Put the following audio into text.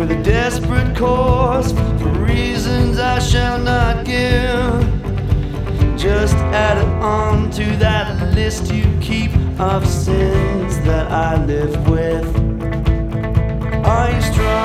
with a desperate cause for reasons I shall not give. Just add it on to that list you keep of sins that I live with. Are you strong?